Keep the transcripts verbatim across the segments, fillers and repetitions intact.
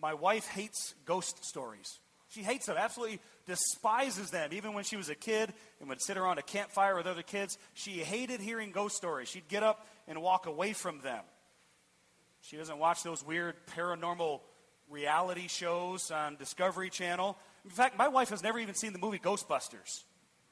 my wife hates ghost stories. She hates them, absolutely despises them. Even when she was a kid and would sit around a campfire with other kids, she hated hearing ghost stories. She'd get up and walk away from them. She doesn't watch those weird paranormal reality shows on Discovery Channel. In fact, my wife has never even seen the movie Ghostbusters.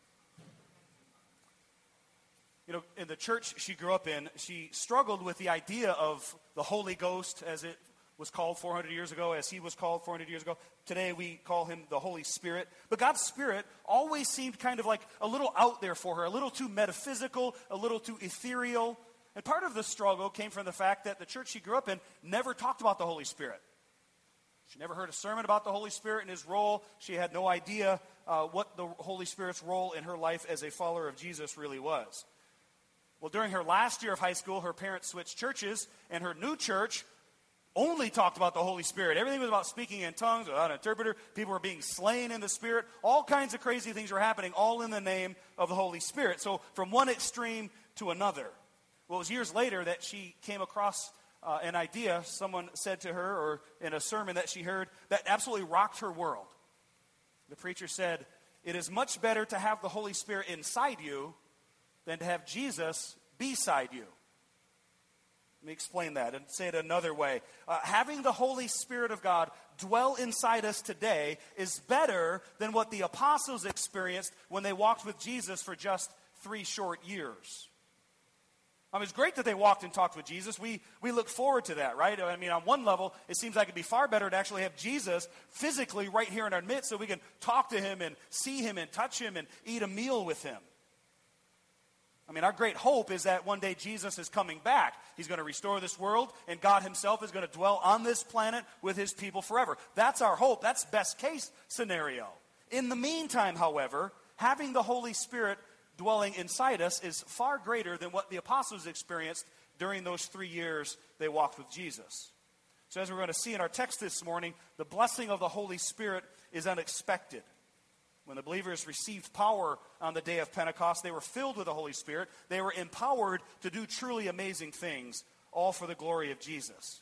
You know, in the church she grew up in, she struggled with the idea of the Holy Ghost, as it was called four hundred years ago, as he was called four hundred years ago. Today we call him the Holy Spirit. But God's Spirit always seemed kind of like a little out there for her, a little too metaphysical, a little too ethereal. And part of the struggle came from the fact that the church she grew up in never talked about the Holy Spirit. She never heard a sermon about the Holy Spirit and his role. She had no idea uh, what the Holy Spirit's role in her life as a follower of Jesus really was. Well, during her last year of high school, her parents switched churches, and her new church only talked about the Holy Spirit. Everything was about speaking in tongues without an interpreter. People were being slain in the Spirit. All kinds of crazy things were happening, all in the name of the Holy Spirit. So from one extreme to another. Well, it was years later that she came across uh, an idea someone said to her, or in a sermon that she heard, that absolutely rocked her world. The preacher said, "It is much better to have the Holy Spirit inside you than to have Jesus beside you." Let me explain that and say it another way. Uh, having the Holy Spirit of God dwell inside us today is better than what the apostles experienced when they walked with Jesus for just three short years. I mean, it's great that they walked and talked with Jesus. We we look forward to that, right? I mean, on one level, it seems like it'd be far better to actually have Jesus physically right here in our midst so we can talk to him and see him and touch him and eat a meal with him. I mean, our great hope is that one day Jesus is coming back. He's going to restore this world, and God himself is going to dwell on this planet with his people forever. That's our hope. That's best case scenario. In the meantime, however, having the Holy Spirit dwelling inside us is far greater than what the apostles experienced during those three years they walked with Jesus. So as we're going to see in our text this morning, the blessing of the Holy Spirit is unexpected. When the believers received power on the day of Pentecost, they were filled with the Holy Spirit. They were empowered to do truly amazing things, all for the glory of Jesus.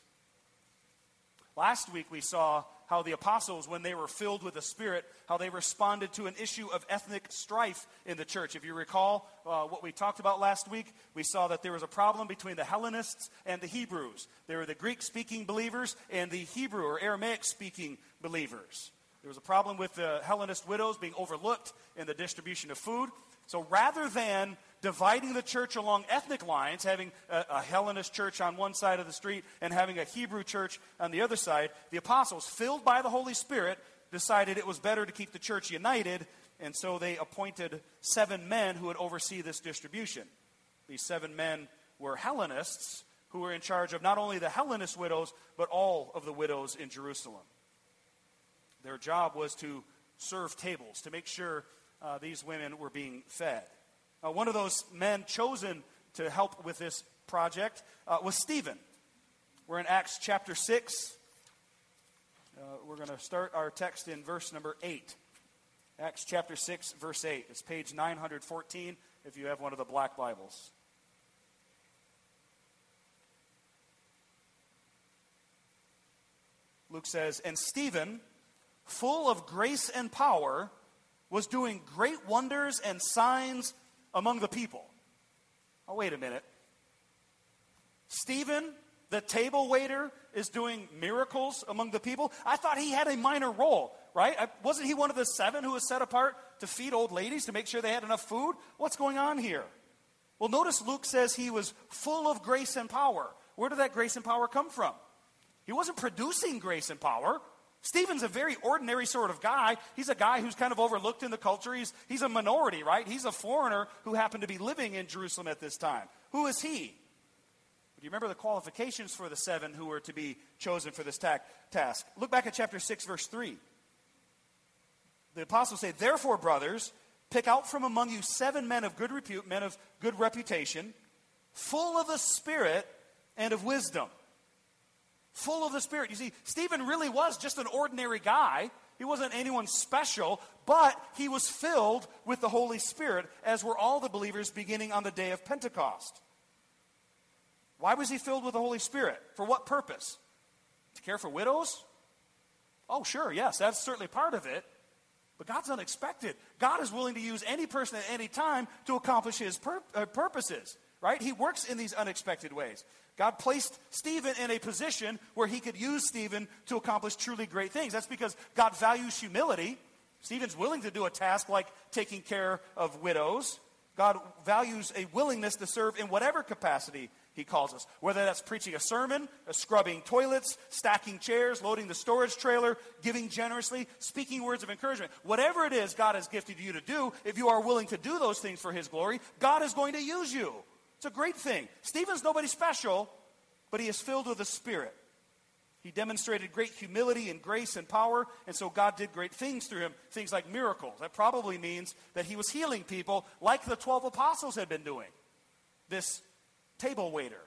Last week we saw how the apostles, when they were filled with the Spirit, how they responded to an issue of ethnic strife in the church. If you recall uh, what we talked about last week, we saw that there was a problem between the Hellenists and the Hebrews. There were the Greek-speaking believers and the Hebrew or Aramaic-speaking believers. There was a problem with the Hellenist widows being overlooked in the distribution of food. So rather than dividing the church along ethnic lines, having a, a Hellenist church on one side of the street and having a Hebrew church on the other side, the apostles, filled by the Holy Spirit, decided it was better to keep the church united, and so they appointed seven men who would oversee this distribution. These seven men were Hellenists who were in charge of not only the Hellenist widows, but all of the widows in Jerusalem. Their job was to serve tables, to make sure uh, these women were being fed. Uh, one of those men chosen to help with this project uh, was Stephen. We're in Acts chapter six. Uh, we're going to start our text in verse number eight. Acts chapter six, verse eight. It's page nine hundred fourteen if you have one of the black Bibles. Luke says, "And Stephen, full of grace and power, was doing great wonders and signs among the people." Oh, wait a minute. Stephen, the table waiter, is doing miracles among the people? I thought he had a minor role, right? I, wasn't he one of the seven who was set apart to feed old ladies, to make sure they had enough food? What's going on here? Well, notice Luke says he was full of grace and power. Where did that grace and power come from? He wasn't producing grace and power. Stephen's a very ordinary sort of guy. He's a guy who's kind of overlooked in the culture. He's, he's a minority, right? He's a foreigner who happened to be living in Jerusalem at this time. Who is he? Do you remember the qualifications for the seven who were to be chosen for this ta- task? Look back at chapter six, verse three. The apostles say, "Therefore, brothers, pick out from among you seven men of good repute, men of good reputation, full of the Spirit and of wisdom." Full of the Spirit. You see, Stephen really was just an ordinary guy. He wasn't anyone special, but he was filled with the Holy Spirit, as were all the believers beginning on the day of Pentecost. Why was he filled with the Holy Spirit? For what purpose? To care for widows? Oh, sure, yes, that's certainly part of it. But God's unexpected. God is willing to use any person at any time to accomplish his pur- uh, purposes, right? He works in these unexpected ways. God placed Stephen in a position where he could use Stephen to accomplish truly great things. That's because God values humility. Stephen's willing to do a task like taking care of widows. God values a willingness to serve in whatever capacity he calls us. Whether that's preaching a sermon, scrubbing toilets, stacking chairs, loading the storage trailer, giving generously, speaking words of encouragement. Whatever it is God has gifted you to do, if you are willing to do those things for his glory, God is going to use you. It's a great thing. Stephen's nobody special, but he is filled with the Spirit. He demonstrated great humility and grace and power, and so God did great things through him, things like miracles. That probably means that he was healing people like the twelve apostles had been doing. This table waiter.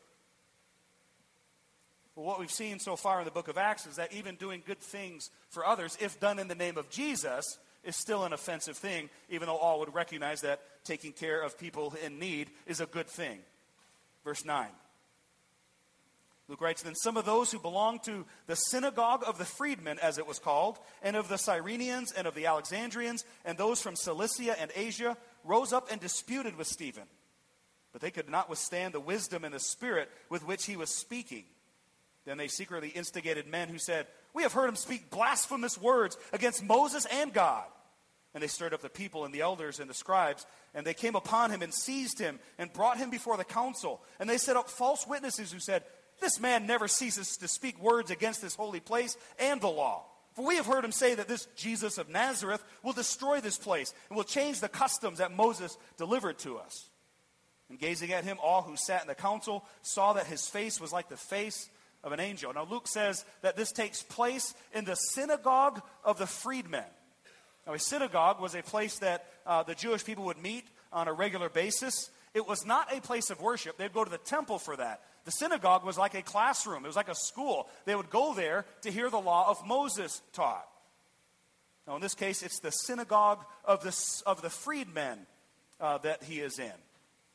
Well, what we've seen so far in the book of Acts is that even doing good things for others, if done in the name of Jesus, is still an offensive thing, even though all would recognize that taking care of people in need is a good thing. Verse nine. Luke writes, "Then some of those who belonged to the synagogue of the freedmen, as it was called, and of the Cyrenians and of the Alexandrians, and those from Cilicia and Asia, rose up and disputed with Stephen. But they could not withstand the wisdom and the spirit with which he was speaking. Then they secretly instigated men who said, 'We have heard him speak blasphemous words against Moses and God.' And they stirred up the people and the elders and the scribes, and they came upon him and seized him and brought him before the council. And they set up false witnesses who said, 'This man never ceases to speak words against this holy place and the law. For we have heard him say that this Jesus of Nazareth will destroy this place and will change the customs that Moses delivered to us.' And gazing at him, all who sat in the council saw that his face was like the face of an angel." Now Luke says that this takes place in the synagogue of the freedmen. Now a synagogue was a place that uh, the Jewish people would meet on a regular basis. It was not a place of worship. They'd go to the temple for that. The synagogue was like a classroom. It was like a school. They would go there to hear the law of Moses taught. Now in this case, it's the synagogue of the, of the freedmen uh, that he is in.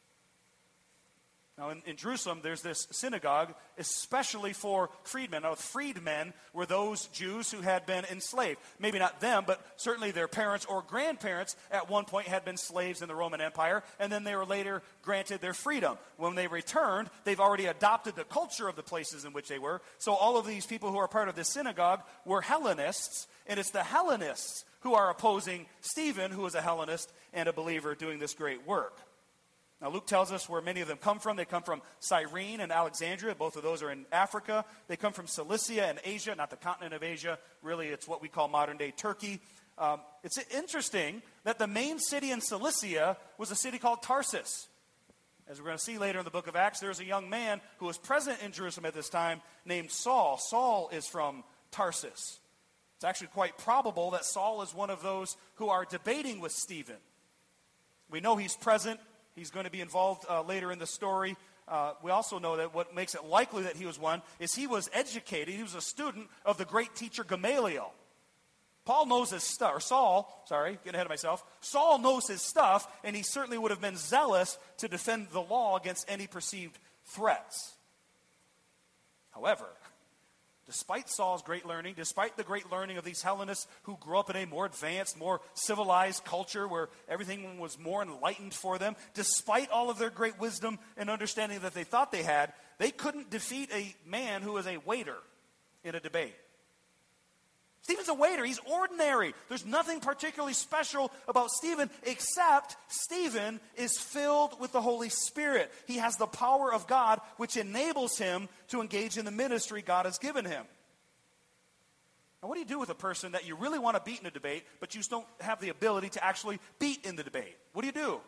Now, in, in Jerusalem, there's this synagogue, especially for freedmen. Now, freedmen were those Jews who had been enslaved. Maybe not them, but certainly their parents or grandparents at one point had been slaves in the Roman Empire, and then they were later granted their freedom. When they returned, they've already adopted the culture of the places in which they were. So all of these people who are part of this synagogue were Hellenists, and it's the Hellenists who are opposing Stephen, who is a Hellenist and a believer doing this great work. Now, Luke tells us where many of them come from. They come from Cyrene and Alexandria. Both of those are in Africa. They come from Cilicia and Asia, not the continent of Asia. Really, it's what we call modern-day Turkey. Um, it's interesting that the main city in Cilicia was a city called Tarsus. As we're going to see later in the book of Acts, there's a young man who was present in Jerusalem at this time named Saul. Saul is from Tarsus. It's actually quite probable that Saul is one of those who are debating with Stephen. We know he's present. He's going to be involved uh, later in the story. Uh, we also know that what makes it likely that he was one is he was educated. He was a student of the great teacher Gamaliel. Paul knows his stuff, or Saul, sorry, getting ahead of myself. Saul knows his stuff, and he certainly would have been zealous to defend the law against any perceived threats. However, despite Saul's great learning, despite the great learning of these Hellenists who grew up in a more advanced, more civilized culture where everything was more enlightened for them, despite all of their great wisdom and understanding that they thought they had, they couldn't defeat a man who was a waiter in a debate. Stephen's a waiter. He's ordinary. There's nothing particularly special about Stephen except Stephen is filled with the Holy Spirit. He has the power of God, which enables him to engage in the ministry God has given him. Now, what do you do with a person that you really want to beat in a debate, but you just don't have the ability to actually beat in the debate? What do you do?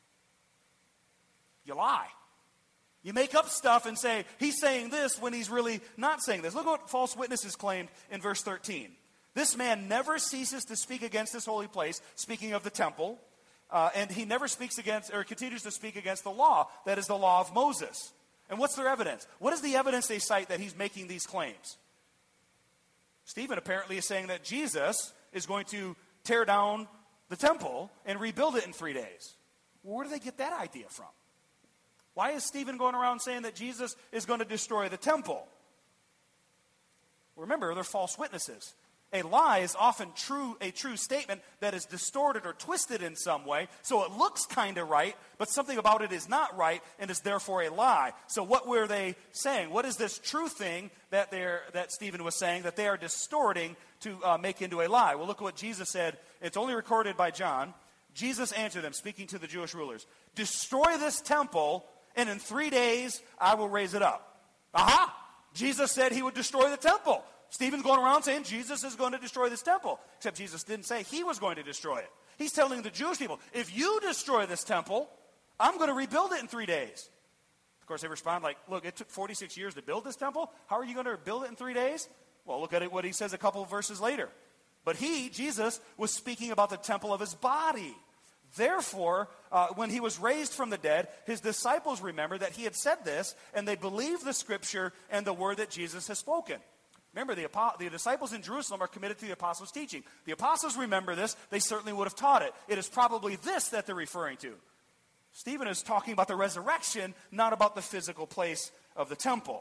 You lie. You make up stuff and say, he's saying this when he's really not saying this. Look what false witnesses claimed in verse thirteen. This man never ceases to speak against this holy place, speaking of the temple, uh, and he never speaks against, or continues to speak against the law, that is the law of Moses. And what's their evidence? What is the evidence they cite that he's making these claims? Stephen apparently is saying that Jesus is going to tear down the temple and rebuild it in three days. Well, where do they get that idea from? Why is Stephen going around saying that Jesus is going to destroy the temple? Remember, they're false witnesses. A lie is often true, a true statement that is distorted or twisted in some way, so it looks kind of right, but something about it is not right and is therefore a lie. So what were they saying? What is this true thing that they're that Stephen was saying that they are distorting to uh, make into a lie? Well, look at what Jesus said. It's only recorded by John. Jesus answered them, speaking to the Jewish rulers, "Destroy this temple, and in three days I will raise it up." Aha! Jesus said he would destroy the temple. Stephen's going around saying Jesus is going to destroy this temple. Except Jesus didn't say he was going to destroy it. He's telling the Jewish people, if you destroy this temple, I'm going to rebuild it in three days. Of course, they respond like, look, it took forty-six years to build this temple. How are you going to build it in three days? Well, look at it, what he says a couple of verses later. But he, Jesus, was speaking about the temple of his body. Therefore, uh, when he was raised from the dead, his disciples remembered that he had said this, and they believed the scripture and the word that Jesus has spoken. Remember, the, the disciples in Jerusalem are committed to the apostles' teaching. The apostles remember this. They certainly would have taught it. It is probably this that they're referring to. Stephen is talking about the resurrection, not about the physical place of the temple.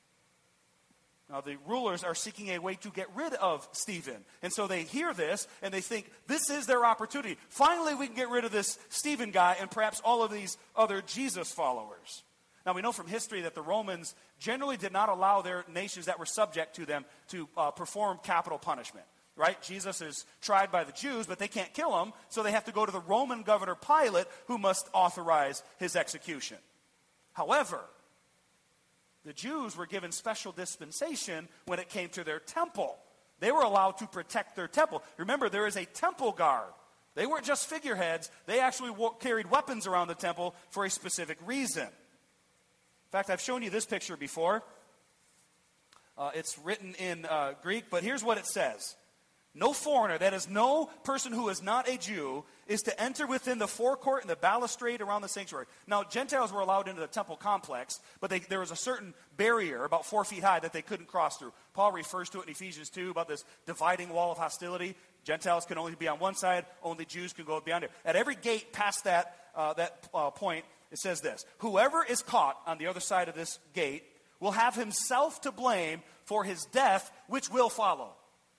Now, the rulers are seeking a way to get rid of Stephen. And so they hear this, and they think, this is their opportunity. Finally, we can get rid of this Stephen guy and perhaps all of these other Jesus followers. Now, we know from history that the Romans generally did not allow their nations that were subject to them to uh, perform capital punishment, right? Jesus is tried by the Jews, but they can't kill him, so they have to go to the Roman governor Pilate, who must authorize his execution. However, the Jews were given special dispensation when it came to their temple. They were allowed to protect their temple. Remember, there is a temple guard. They weren't just figureheads. They actually wo- carried weapons around the temple for a specific reason. In fact, I've shown you this picture before. Uh, it's written in uh, Greek, but here's what it says. No foreigner, that is, no person who is not a Jew, is to enter within the forecourt and the balustrade around the sanctuary. Now, Gentiles were allowed into the temple complex, but they, there was a certain barrier about four feet high that they couldn't cross through. Paul refers to it in Ephesians two about this dividing wall of hostility. Gentiles can only be on one side, only Jews can go beyond it. At every gate past that, uh, that uh, point, it says this: whoever is caught on the other side of this gate will have himself to blame for his death, which will follow.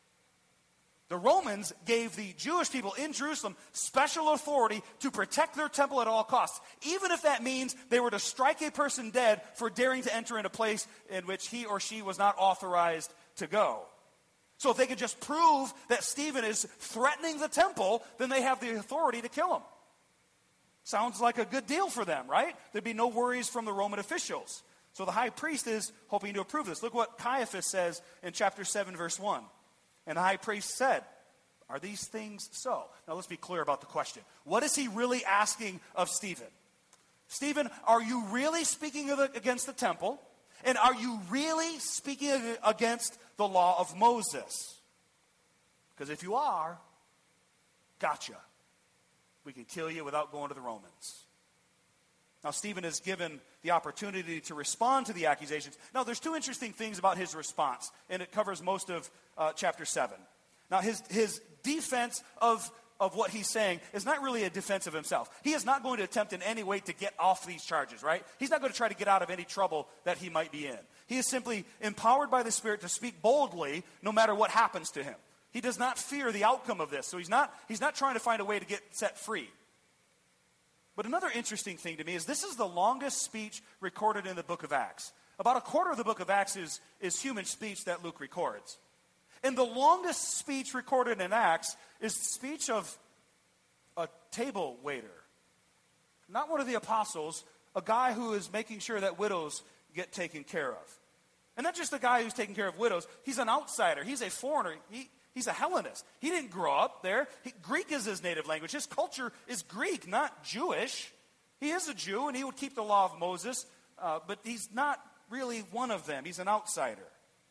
The Romans gave the Jewish people in Jerusalem special authority to protect their temple at all costs, even if that means they were to strike a person dead for daring to enter in a place in which he or she was not authorized to go. So if they could just prove that Stephen is threatening the temple, then they have the authority to kill him. Sounds like a good deal for them, right? There'd be no worries from the Roman officials. So the high priest is hoping to approve this. Look what Caiaphas says in chapter seven, verse one. And the high priest said, are these things so? Now let's be clear about the question. What is he really asking of Stephen? Stephen, are you really speaking of, against the temple? And are you really speaking against the law of Moses? Because if you are, gotcha. We can kill you without going to the Romans. Now, Stephen is given the opportunity to respond to the accusations. Now, there's two interesting things about his response, and it covers most of uh, chapter seven. Now, his, his defense of, of what he's saying is not really a defense of himself. He is not going to attempt in any way to get off these charges, right? He's not going to try to get out of any trouble that he might be in. He is simply empowered by the Spirit to speak boldly no matter what happens to him. He does not fear the outcome of this, so he's not, he's not trying to find a way to get set free. But another interesting thing to me is this is the longest speech recorded in the book of Acts. About a quarter of the book of Acts is, is human speech that Luke records. And the longest speech recorded in Acts is the speech of a table waiter. Not one of the apostles, a guy who is making sure that widows get taken care of. And not just a guy who's taking care of widows. He's an outsider. He's a foreigner. He, he's a Hellenist. He didn't grow up there. He, Greek is his native language. His culture is Greek, not Jewish. He is a Jew, and he would keep the law of Moses, uh, but he's not really one of them. He's an outsider.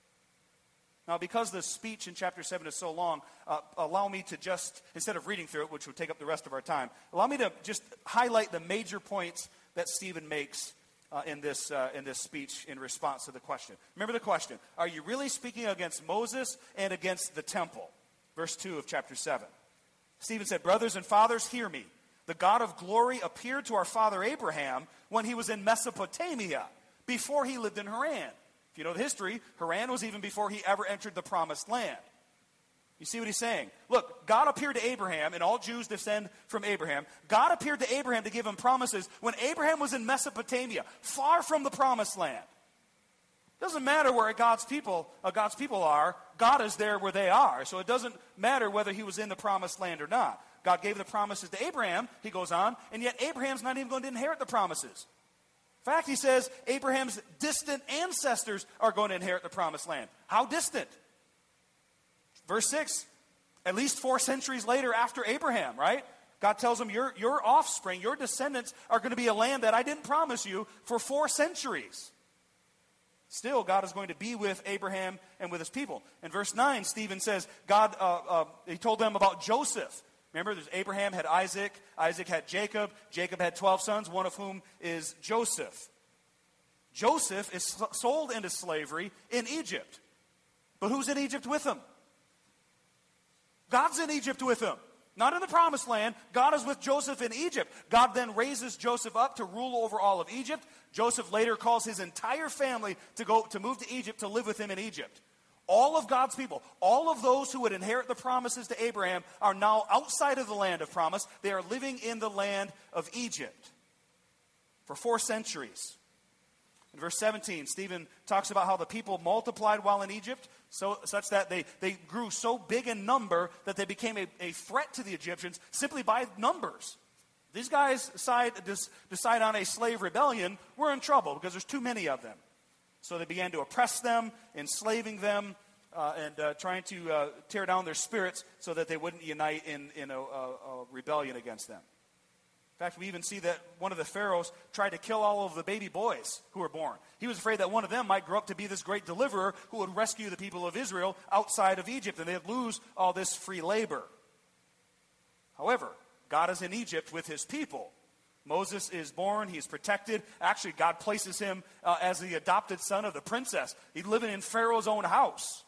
Now, because the speech in chapter seven is so long, uh, allow me to just, instead of reading through it, which would take up the rest of our time, allow me to just highlight the major points that Stephen makes uh, in this uh, in this speech in response to the question. Remember the question: are you really speaking against Moses and against the temple? Verse two of chapter seven. Stephen said, "Brothers and fathers, hear me. The God of glory appeared to our father Abraham when he was in Mesopotamia, before he lived in Haran." If you know the history, Haran was even before he ever entered the promised land. You see what he's saying? Look, God appeared to Abraham, and all Jews descend from Abraham. God appeared to Abraham to give him promises when Abraham was in Mesopotamia, far from the promised land. Doesn't matter where God's people, uh, God's people are. God is there where they are. So it doesn't matter whether he was in the promised land or not. God gave the promises to Abraham, he goes on, and yet Abraham's not even going to inherit the promises. In fact, he says Abraham's distant ancestors are going to inherit the promised land. How distant? Verse six, at least four centuries later after Abraham, right? God tells him, your, your offspring, your descendants are going to be a land that I didn't promise you for four centuries. Still, God is going to be with Abraham and with his people. In verse nine, Stephen says, God, uh, uh, he told them about Joseph. Remember, there's Abraham had Isaac, Isaac had Jacob, Jacob had twelve sons, one of whom is Joseph. Joseph is sold into slavery in Egypt. But who's in Egypt with him? God's in Egypt with him. Not in the promised land. God is with Joseph in Egypt. God then raises Joseph up to rule over all of Egypt. Joseph later calls his entire family to go to move to Egypt to live with him in Egypt. All of God's people, all of those who would inherit the promises to Abraham are now outside of the land of promise. They are living in the land of Egypt for four centuries. In verse seventeen, Stephen talks about how the people multiplied while in Egypt, so such that they, they grew so big in number that they became a, a threat to the Egyptians simply by numbers. These guys decide, decide on a slave rebellion, we're in trouble because there's too many of them. So they began to oppress them, enslaving them, uh, and uh, trying to uh, tear down their spirits so that they wouldn't unite in, in a, a, a rebellion against them. In fact, we even see that one of the pharaohs tried to kill all of the baby boys who were born. He was afraid that one of them might grow up to be this great deliverer who would rescue the people of Israel outside of Egypt, and they'd lose all this free labor. However, God is in Egypt with his people. Moses is born, he's protected. Actually, God places him uh, as the adopted son of the princess. He's living in Pharaoh's own house.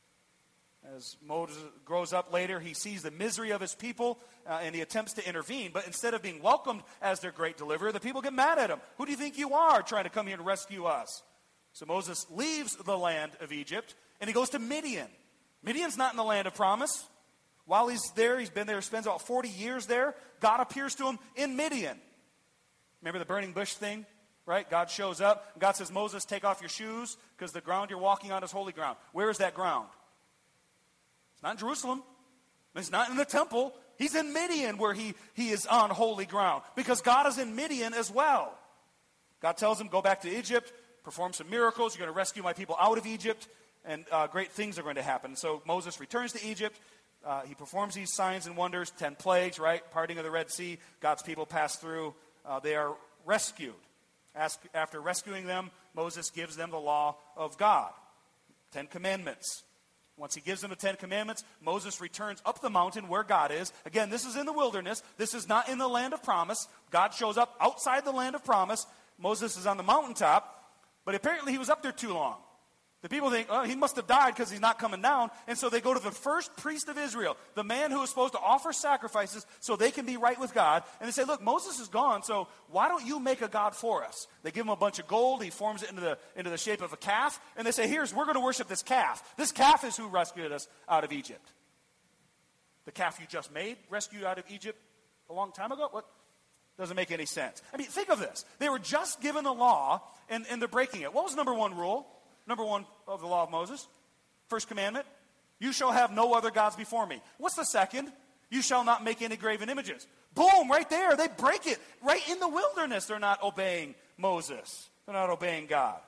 As Moses grows up later, he sees the misery of his people, uh, and he attempts to intervene. But instead of being welcomed as their great deliverer, the people get mad at him. Who do you think you are trying to come here and rescue us? So Moses leaves the land of Egypt, and he goes to Midian. Midian's not in the land of promise. While he's there, he's been there, spends about forty years there. God appears to him in Midian. Remember the burning bush thing, right? God shows up. God says, Moses, take off your shoes because the ground you're walking on is holy ground. Where is that ground? It's not in Jerusalem. It's not in the temple. He's in Midian where he, he is on holy ground because God is in Midian as well. God tells him, go back to Egypt, perform some miracles. You're going to rescue my people out of Egypt, and uh, great things are going to happen. So Moses returns to Egypt. Uh, he performs these signs and wonders, ten plagues, right? Parting of the Red Sea. God's people pass through. Uh, they are rescued. Ask, after rescuing them, Moses gives them the law of God, Ten Commandments. Once he gives them the Ten Commandments, Moses returns up the mountain where God is. Again, this is in the wilderness. This is not in the land of promise. God shows up outside the land of promise. Moses is on the mountaintop, but apparently he was up there too long. The people think, oh, he must have died because he's not coming down. And so they go to the first priest of Israel, the man who is supposed to offer sacrifices so they can be right with God. And they say, look, Moses is gone, so why don't you make a god for us? They give him a bunch of gold. He forms it into the, into the shape of a calf. And they say, here's, we're going to worship this calf. This calf is who rescued us out of Egypt. The calf you just made rescued out of Egypt a long time ago? What? Doesn't make any sense. I mean, think of this. They were just given the law, and, and they're breaking it. What was number one rule? Number one of the law of Moses, first commandment, you shall have no other gods before me. What's the second? You shall not make any graven images. Boom, right there. They break it. Right in the wilderness, they're not obeying Moses. They're not obeying God.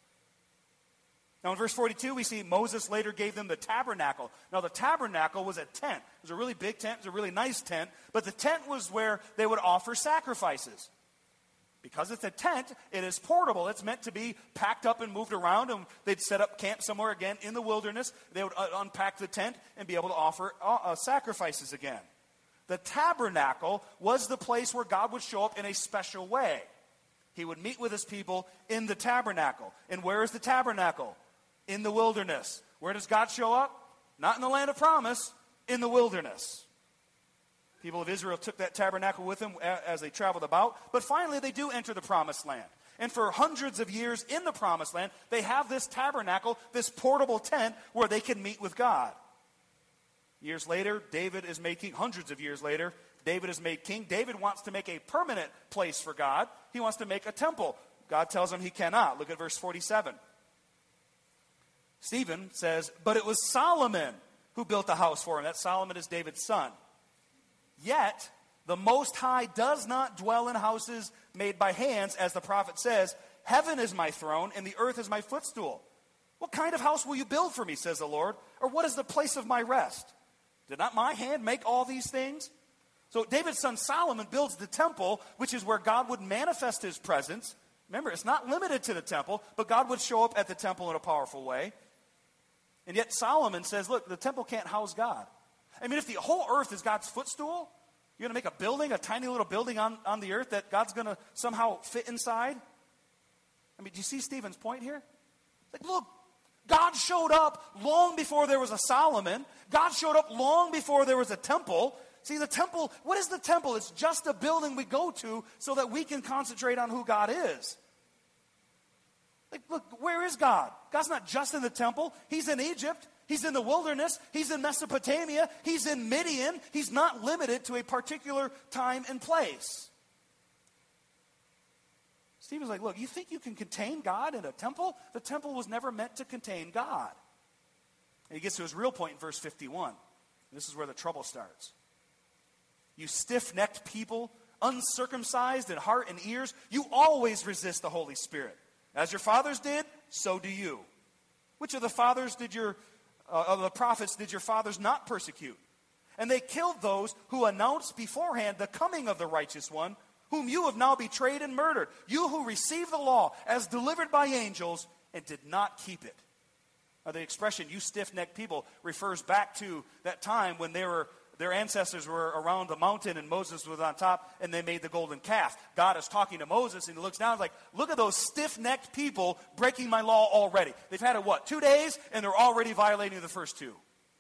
Now in verse forty-two, we see Moses later gave them the tabernacle. Now the tabernacle was a tent. It was a really big tent. It was a really nice tent. But the tent was where they would offer sacrifices. Because it's a tent, it is portable. It's meant to be packed up and moved around, and they'd set up camp somewhere again in the wilderness. They would uh, unpack the tent and be able to offer uh, uh, sacrifices again. The tabernacle was the place where God would show up in a special way. He would meet with his people in the tabernacle. And where is the tabernacle? In the wilderness. Where does God show up? Not in the land of promise, in the wilderness. People of Israel took that tabernacle with them as they traveled about. But finally, they do enter the promised land. And for hundreds of years in the promised land, they have this tabernacle, this portable tent where they can meet with God. Years later, David is made king. Hundreds of years later, David is made king. David wants to make a permanent place for God. He wants to make a temple. God tells him he cannot. Look at verse forty-seven. Stephen says, but it was Solomon who built the house for him. That Solomon is David's son. Yet, the Most High does not dwell in houses made by hands, as the prophet says, heaven is my throne and the earth is my footstool. What kind of house will you build for me, says the Lord? Or what is the place of my rest? Did not my hand make all these things? So David's son Solomon builds the temple, which is where God would manifest his presence. Remember, it's not limited to the temple, but God would show up at the temple in a powerful way. And yet Solomon says, look, the temple can't house God. I mean, if the whole earth is God's footstool, you're going to make a building, a tiny little building on, on the earth that God's going to somehow fit inside? I mean, do you see Stephen's point here? Like, look, God showed up long before there was a Solomon. God showed up long before there was a temple. See, the temple, what is the temple? It's just a building we go to so that we can concentrate on who God is. Like, look, where is God? God's not just in the temple. He's in Egypt. He's in the wilderness. He's in Mesopotamia. He's in Midian. He's not limited to a particular time and place. Stephen's like, look, you think you can contain God in a temple? The temple was never meant to contain God. And he gets to his real point in verse fifty-one. This is where the trouble starts. You stiff-necked people, uncircumcised in heart and ears, you always resist the Holy Spirit. As your fathers did, so do you. Which of the fathers did your, uh, of the prophets did your fathers not persecute? And they killed those who announced beforehand the coming of the righteous one, whom you have now betrayed and murdered. You who received the law as delivered by angels and did not keep it. Now, the expression, you stiff-necked people, refers back to that time when they were their ancestors were around the mountain and Moses was on top and they made the golden calf. God is talking to Moses and he looks down and is like, look at those stiff-necked people breaking my law already. They've had it, what, two days? And they're already violating the first two.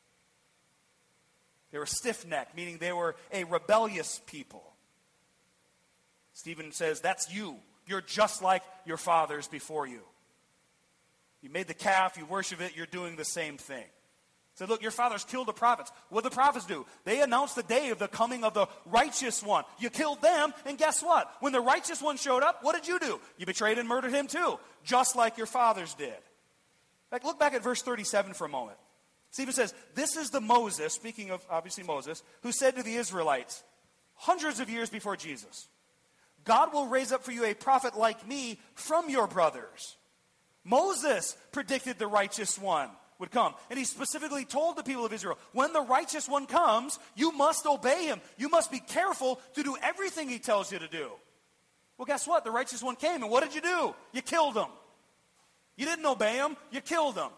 They were stiff-necked, meaning they were a rebellious people. Stephen says, that's you. You're just like your fathers before you. You made the calf, you worship it, you're doing the same thing. Said, look, your fathers killed the prophets. What did the prophets do? They announced the day of the coming of the righteous one. You killed them, and guess what? When the righteous one showed up, what did you do? You betrayed and murdered him too, just like your fathers did. In fact, look back at verse thirty-seven for a moment. Stephen says, this is the Moses, speaking of obviously Moses, who said to the Israelites, hundreds of years before Jesus, God will raise up for you a prophet like me from your brothers. Moses predicted the righteous one would come. And he specifically told the people of Israel, when the righteous one comes, you must obey him. You must be careful to do everything he tells you to do. Well, guess what? The righteous one came, and what did you do? You killed him. You didn't obey him, you killed him.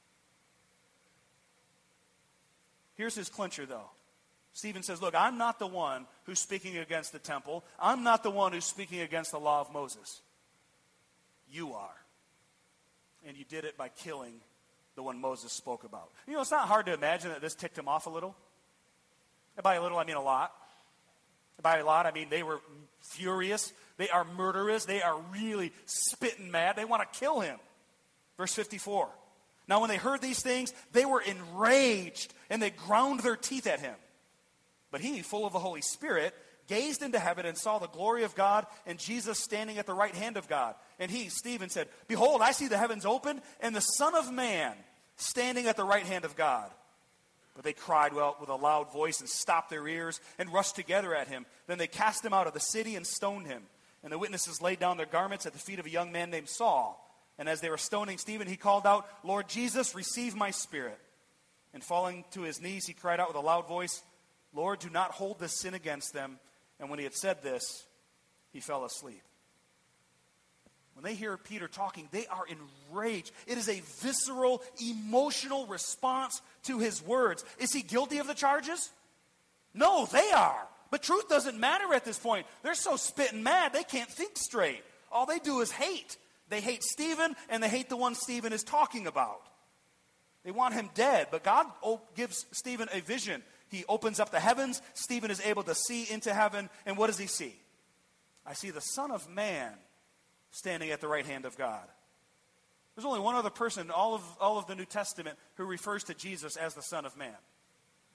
Here's his clincher, though. Stephen says, look, I'm not the one who's speaking against the temple. I'm not the one who's speaking against the law of Moses. You are. And you did it by killing the one Moses spoke about. You know, it's not hard to imagine that this ticked him off a little. And by a little, I mean a lot. By a lot, I mean they were furious. They are murderous. They are really spitting mad. They want to kill him. Verse fifty-four. Now when they heard these things, they were enraged, and they ground their teeth at him. But he, full of the Holy Spirit, gazed into heaven and saw the glory of God and Jesus standing at the right hand of God. And he, Stephen, said, behold, I see the heavens opened and the Son of Man standing at the right hand of God. But they cried well with a loud voice and stopped their ears and rushed together at him. Then they cast him out of the city and stoned him. And the witnesses laid down their garments at the feet of a young man named Saul. And as they were stoning Stephen, he called out, Lord Jesus, receive my spirit. And falling to his knees, he cried out with a loud voice, Lord, do not hold this sin against them. And when he had said this, he fell asleep. When they hear Peter talking, they are enraged. It is a visceral, emotional response to his words. Is he guilty of the charges? No, they are. But truth doesn't matter at this point. They're so spitting mad, they can't think straight. All they do is hate. They hate Stephen, and they hate the one Stephen is talking about. They want him dead, but God gives Stephen a vision. He opens up the heavens. Stephen is able to see into heaven. And what does he see? I see the Son of Man standing at the right hand of God. There's only one other person in all of, all of the New Testament who refers to Jesus as the Son of Man.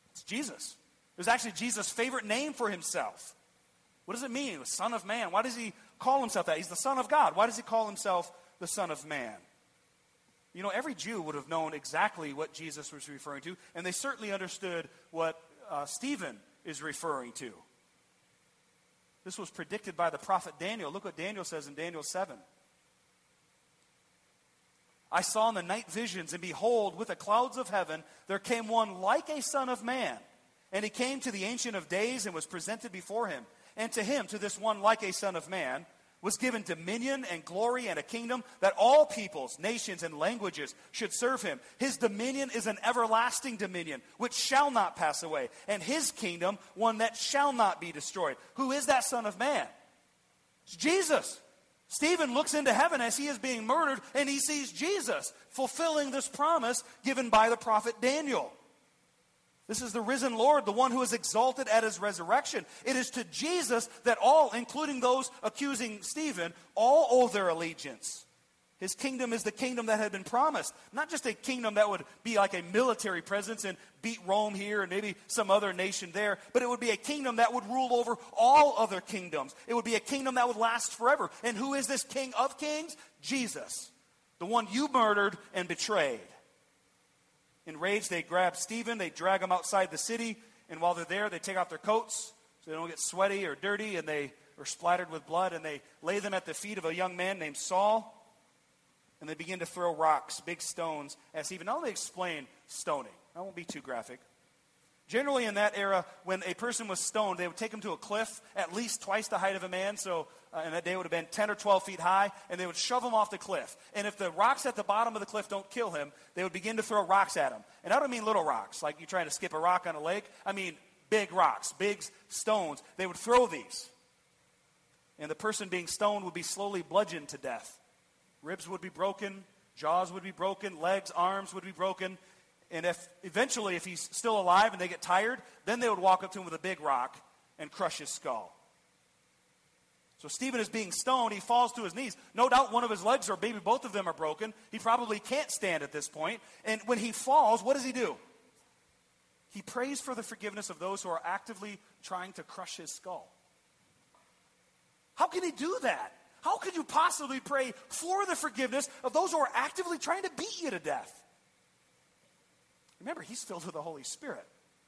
It's Jesus. It was actually Jesus' favorite name for himself. What does it mean? The Son of Man. Why does he call himself that? He's the Son of God. Why does he call himself the Son of Man? You know, every Jew would have known exactly what Jesus was referring to, and they certainly understood what uh, Stephen is referring to. This was predicted by the prophet Daniel. Look what Daniel says in Daniel seven. I saw in the night visions, and behold, with the clouds of heaven, there came one like a son of man. And he came to the Ancient of Days and was presented before him. And to him, to this one like a son of man, was given dominion and glory and a kingdom that all peoples, nations, and languages should serve him. His dominion is an everlasting dominion, which shall not pass away. And his kingdom, one that shall not be destroyed. Who is that Son of Man? It's Jesus. Stephen looks into heaven as he is being murdered, and he sees Jesus fulfilling this promise given by the prophet Daniel. This is the risen Lord, the one who is exalted at his resurrection. It is to Jesus that all, including those accusing Stephen, all owe their allegiance. His kingdom is the kingdom that had been promised. Not just a kingdom that would be like a military presence and beat Rome here and maybe some other nation there, but it would be a kingdom that would rule over all other kingdoms. It would be a kingdom that would last forever. And who is this King of Kings? Jesus, the one you murdered and betrayed. Enraged, they grab Stephen, they drag him outside the city, and while they're there, they take off their coats so they don't get sweaty or dirty, and they are splattered with blood, and they lay them at the feet of a young man named Saul, and they begin to throw rocks, big stones, at Stephen. Now let me explain stoning. I won't be too graphic. Generally in that era, when a person was stoned, they would take him to a cliff at least twice the height of a man, so uh, and that day would have been ten or twelve feet high, and they would shove him off the cliff. And if the rocks at the bottom of the cliff don't kill him, they would begin to throw rocks at him. And I don't mean little rocks, like you're trying to skip a rock on a lake. I mean big rocks, big stones. They would throw these. And the person being stoned would be slowly bludgeoned to death. Ribs would be broken, jaws would be broken, legs, arms would be broken. And if eventually, if he's still alive and they get tired, then they would walk up to him with a big rock and crush his skull. So Stephen is being stoned. He falls to his knees. No doubt one of his legs or maybe both of them are broken. He probably can't stand at this point. And when he falls, what does he do? He prays for the forgiveness of those who are actively trying to crush his skull. How can he do that? How could you possibly pray for the forgiveness of those who are actively trying to beat you to death? Remember, he's filled with the Holy Spirit,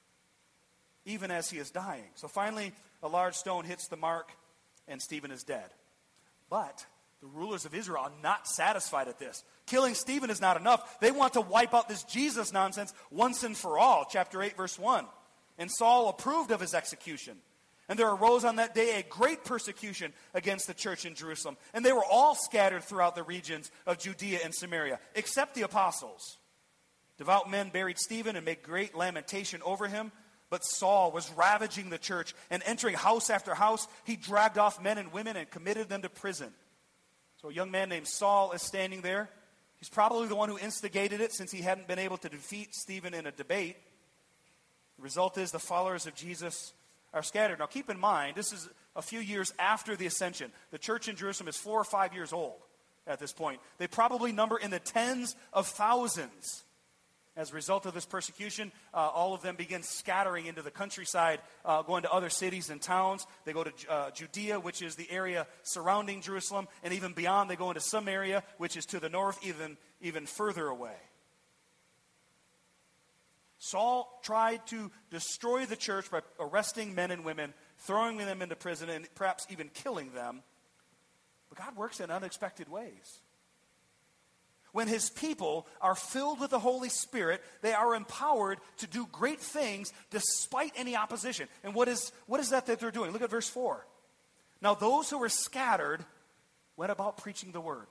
even as he is dying. So finally, a large stone hits the mark, and Stephen is dead. But the rulers of Israel are not satisfied at this. Killing Stephen is not enough. They want to wipe out this Jesus nonsense once and for all. Chapter eight, verse one. And Saul approved of his execution. And there arose on that day a great persecution against the church in Jerusalem. And they were all scattered throughout the regions of Judea and Samaria, except the apostles. Devout men buried Stephen and made great lamentation over him. But Saul was ravaging the church, and entering house after house, he dragged off men and women and committed them to prison. So a young man named Saul is standing there. He's probably the one who instigated it, since he hadn't been able to defeat Stephen in a debate. The result is the followers of Jesus are scattered. Now keep in mind, this is a few years after the ascension. The church in Jerusalem is four or five years old at this point. They probably number in the tens of thousands. As a result of this persecution, uh, all of them begin scattering into the countryside, uh, going to other cities and towns. They go to uh, Judea, which is the area surrounding Jerusalem, and even beyond, they go into Samaria, which is to the north, even, even further away. Saul tried to destroy the church by arresting men and women, throwing them into prison, and perhaps even killing them. But God works in unexpected ways. When his people are filled with the Holy Spirit, they are empowered to do great things despite any opposition. And what is, what is that that they're doing? Look at verse four. Now those who were scattered went about preaching the word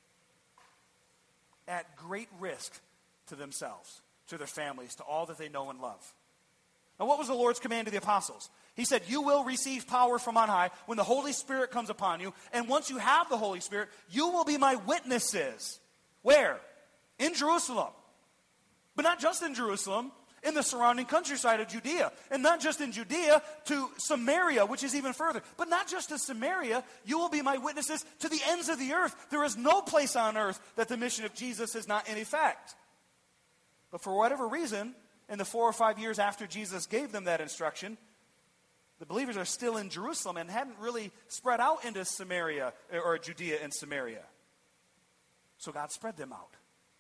at great risk to themselves, to their families, to all that they know and love. Now what was the Lord's command to the apostles? He said, you will receive power from on high when the Holy Spirit comes upon you. And once you have the Holy Spirit, you will be my witnesses. Where? In Jerusalem. But not just in Jerusalem, in the surrounding countryside of Judea. And not just in Judea, to Samaria, which is even further. But not just to Samaria, you will be my witnesses to the ends of the earth. There is no place on earth that the mission of Jesus is not in effect. But for whatever reason, in the four or five years after Jesus gave them that instruction, the believers are still in Jerusalem and hadn't really spread out into Samaria or Judea and Samaria. So God spread them out.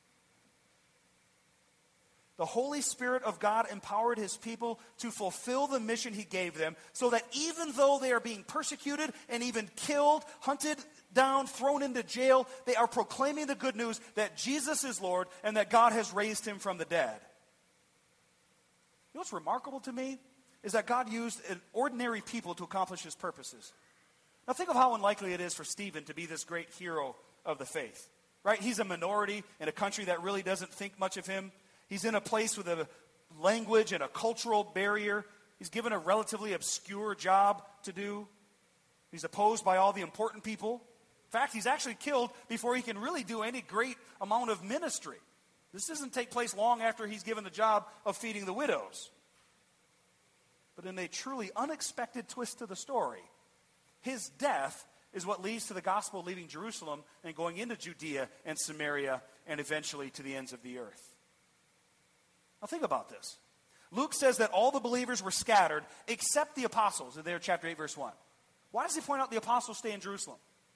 The Holy Spirit of God empowered his people to fulfill the mission he gave them, so that even though they are being persecuted and even killed, hunted down, thrown into jail, they are proclaiming the good news that Jesus is Lord and that God has raised him from the dead. You know what's remarkable to me is that God used ordinary people to accomplish his purposes. Now think of how unlikely it is for Stephen to be this great hero of the faith, right? He's a minority in a country that really doesn't think much of him. He's in a place with a language and a cultural barrier. He's given a relatively obscure job to do. He's opposed by all the important people. In fact, he's actually killed before he can really do any great amount of ministry. This doesn't take place long after he's given the job of feeding the widows. But in a truly unexpected twist to the story, his death is what leads to the gospel leaving Jerusalem and going into Judea and Samaria and eventually to the ends of the earth. Now think about this. Luke says that all the believers were scattered except the apostles in there, chapter eight, verse one. Why does he point out the apostles stay in Jerusalem?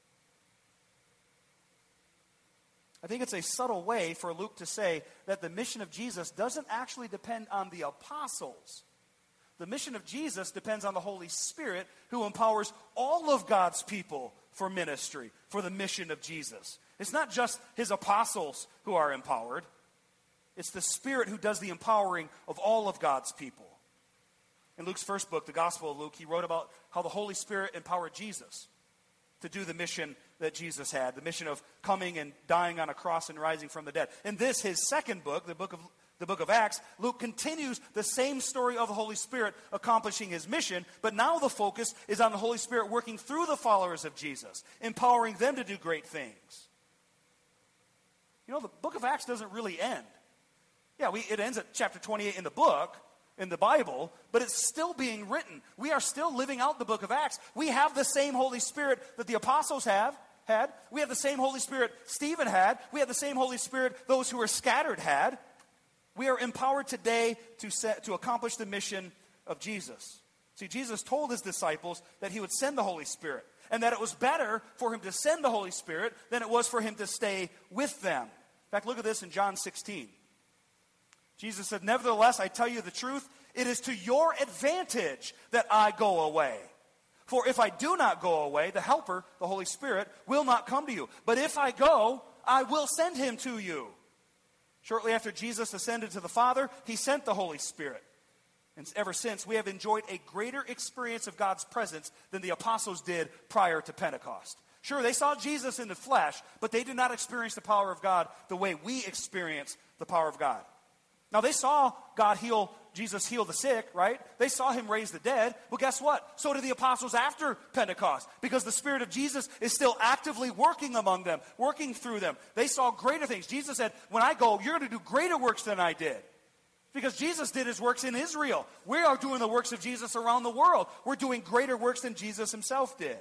I think it's a subtle way for Luke to say that the mission of Jesus doesn't actually depend on the apostles. The mission of Jesus depends on the Holy Spirit, who empowers all of God's people for ministry, for the mission of Jesus. It's not just his apostles who are empowered. It's the Spirit who does the empowering of all of God's people. In Luke's first book, the Gospel of Luke, he wrote about how the Holy Spirit empowered Jesus to do the mission that Jesus had, the mission of coming and dying on a cross and rising from the dead. In this, his second book, the book of the book of Acts, Luke continues the same story of the Holy Spirit accomplishing his mission, but now the focus is on the Holy Spirit working through the followers of Jesus, empowering them to do great things. You know, the book of Acts doesn't really end. Yeah, we, it ends at chapter twenty-eight in the book, in the Bible, but it's still being written. We are still living out the book of Acts. We have the same Holy Spirit that the apostles have had. We have the same Holy Spirit Stephen had. We have the same Holy Spirit those who were scattered had. We are empowered today to set, to accomplish the mission of Jesus. See, Jesus told his disciples that he would send the Holy Spirit, and that it was better for him to send the Holy Spirit than it was for him to stay with them. In fact, look at this in John sixteen. Jesus said, "Nevertheless, I tell you the truth, it is to your advantage that I go away. For if I do not go away, the Helper, the Holy Spirit, will not come to you. But if I go, I will send him to you." Shortly after Jesus ascended to the Father, he sent the Holy Spirit. And ever since, we have enjoyed a greater experience of God's presence than the apostles did prior to Pentecost. Sure, they saw Jesus in the flesh, but they did not experience the power of God the way we experience the power of God. Now, they saw God heal, Jesus heal the sick, right? They saw him raise the dead. Well, guess what? So did the apostles after Pentecost, because the Spirit of Jesus is still actively working among them, working through them. They saw greater things. Jesus said, when I go, you're going to do greater works than I did. Because Jesus did his works in Israel. We are doing the works of Jesus around the world. We're doing greater works than Jesus himself did.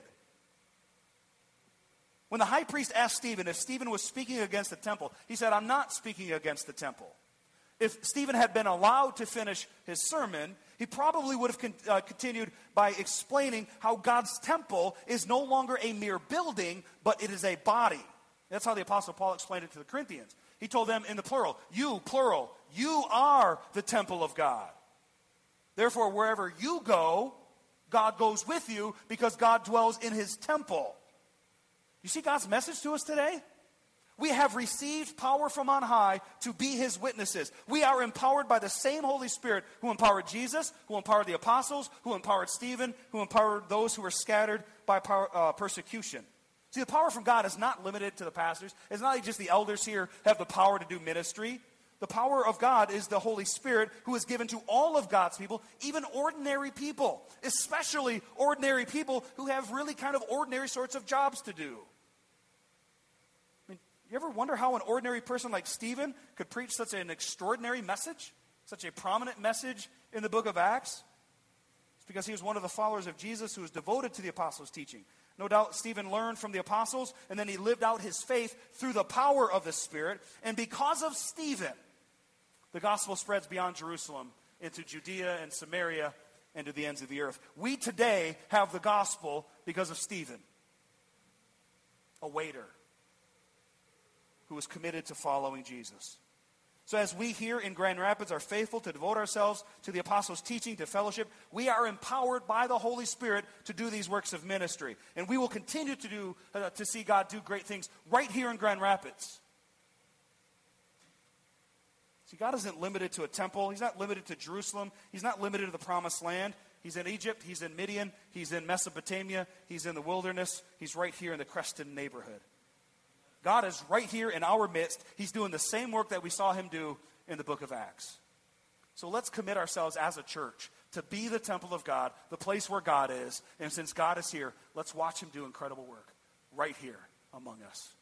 When the high priest asked Stephen if Stephen was speaking against the temple, he said, "I'm not speaking against the temple." If Stephen had been allowed to finish his sermon, he probably would have con- uh, continued by explaining how God's temple is no longer a mere building, but it is a body. That's how the Apostle Paul explained it to the Corinthians. He told them in the plural, you, plural, you are the temple of God. Therefore, wherever you go, God goes with you because God dwells in his temple. You see God's message to us today? We have received power from on high to be his witnesses. We are empowered by the same Holy Spirit who empowered Jesus, who empowered the apostles, who empowered Stephen, who empowered those who were scattered by power, uh, persecution. See, the power from God is not limited to the pastors. It's not like just the elders here have the power to do ministry. The power of God is the Holy Spirit who is given to all of God's people, even ordinary people, especially ordinary people who have really kind of ordinary sorts of jobs to do. You ever wonder how an ordinary person like Stephen could preach such an extraordinary message, such a prominent message in the book of Acts? It's because he was one of the followers of Jesus who was devoted to the apostles' teaching. No doubt Stephen learned from the apostles, and then he lived out his faith through the power of the Spirit. And because of Stephen, the gospel spreads beyond Jerusalem into Judea and Samaria and to the ends of the earth. We today have the gospel because of Stephen, a waiter who was committed to following Jesus. So as we here in Grand Rapids are faithful to devote ourselves to the apostles' teaching, to fellowship, we are empowered by the Holy Spirit to do these works of ministry. And we will continue to do uh, to see God do great things right here in Grand Rapids. See, God isn't limited to a temple. He's not limited to Jerusalem. He's not limited to the promised land. He's in Egypt. He's in Midian. He's in Mesopotamia. He's in the wilderness. He's right here in the Creston neighborhood. God is right here in our midst. He's doing the same work that we saw him do in the book of Acts. So let's commit ourselves as a church to be the temple of God, the place where God is. And since God is here, let's watch him do incredible work right here among us.